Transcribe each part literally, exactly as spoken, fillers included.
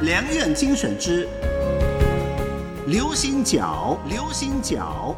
良苑精选之流行角，流行角。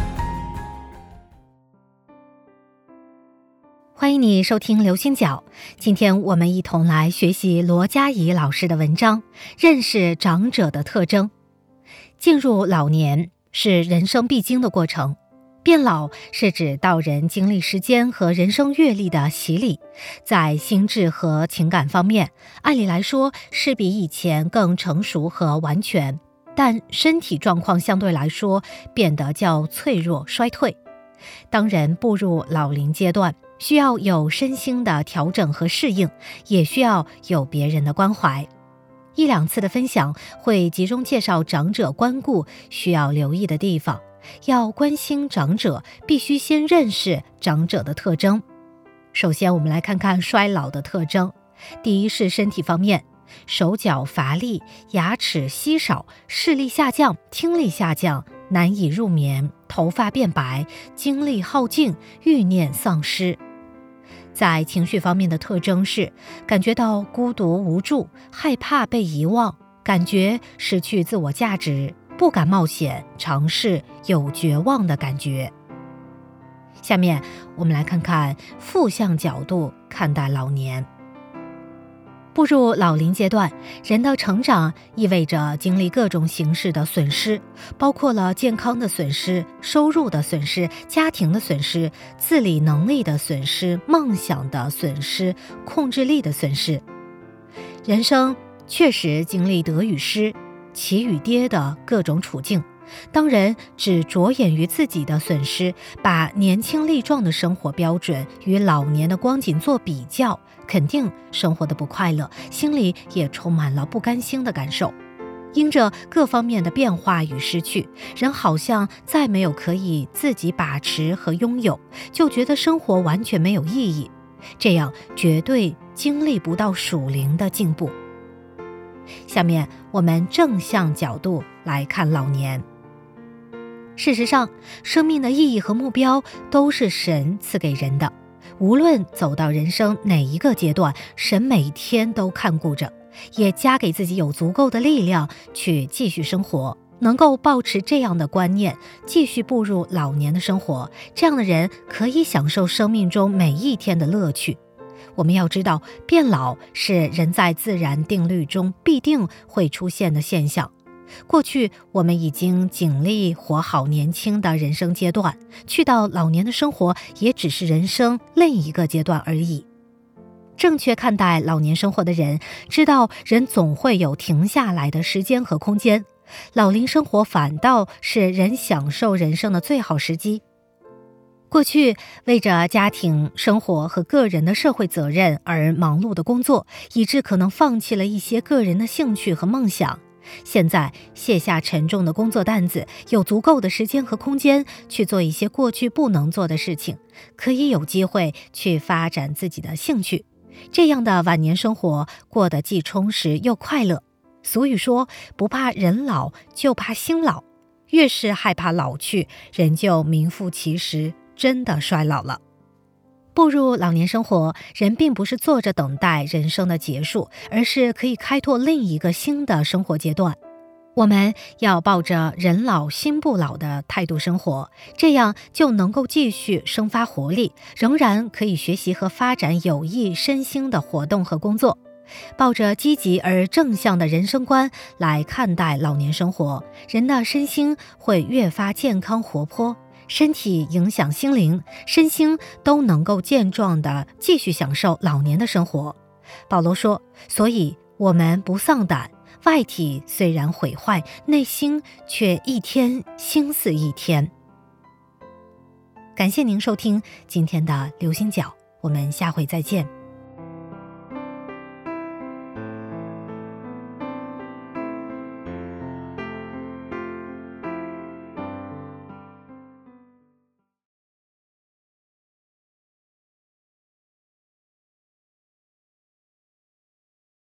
欢迎你收听流星角，今天我们一同来学习罗佳怡老师的文章，认识长者的特征。进入老年是人生必经的过程，变老是指到人经历时间和人生阅历的洗礼，在心智和情感方面，按理来说是比以前更成熟和完全，但身体状况相对来说变得较脆弱衰退。当人步入老龄阶段，需要有身心的调整和适应，也需要有别人的关怀。一两次的分享会集中介绍长者关顾需要留意的地方。要关心长者，必须先认识长者的特征。首先，我们来看看衰老的特征。第一是身体方面，手脚乏力，牙齿稀少，视力下降，听力下降，难以入眠，头发变白，精力耗尽，欲念丧失。在情绪方面的特征是感觉到孤独无助，害怕被遗忘，感觉失去自我价值，不敢冒险尝试，有绝望的感觉。下面我们来看看负向角度看待老年。步入老龄阶段，人的成长意味着经历各种形式的损失，包括了健康的损失、收入的损失、家庭的损失、自理能力的损失、梦想的损失、控制力的损失。人生确实经历得与失、起与跌的各种处境。当人只着眼于自己的损失，把年轻力壮的生活标准与老年的光景做比较，肯定生活的不快乐，心里也充满了不甘心的感受。因着各方面的变化与失去，人好像再没有可以自己把持和拥有，就觉得生活完全没有意义，这样绝对经历不到属灵的进步。下面我们正向角度来看老年。事实上，生命的意义和目标都是神赐给人的，无论走到人生哪一个阶段，神每天都看顾着，也加给自己有足够的力量去继续生活。能够保持这样的观念，继续步入老年的生活，这样的人可以享受生命中每一天的乐趣。我们要知道，变老是人在自然定律中必定会出现的现象。过去我们已经尽力活好年轻的人生阶段，去到老年的生活也只是人生另一个阶段而已。正确看待老年生活的人，知道人总会有停下来的时间和空间，老龄生活反倒是人享受人生的最好时机。过去为着家庭生活和个人的社会责任而忙碌的工作，以致可能放弃了一些个人的兴趣和梦想。现在卸下沉重的工作担子，有足够的时间和空间去做一些过去不能做的事情，可以有机会去发展自己的兴趣。这样的晚年生活过得既充实又快乐。俗语说，不怕人老，就怕心老。越是害怕老去，人就名副其实，真的衰老了。步入老年生活，人并不是坐着等待人生的结束，而是可以开拓另一个新的生活阶段。我们要抱着人老心不老的态度生活，这样就能够继续生发活力，仍然可以学习和发展有益身心的活动和工作。抱着积极而正向的人生观来看待老年生活，人的身心会越发健康活泼，身体影响心灵，身心都能够健壮地继续享受老年的生活。保罗说，所以我们不丧胆，外体虽然毁坏，内心却一天心似一天。感谢您收听今天的流星角，我们下回再见。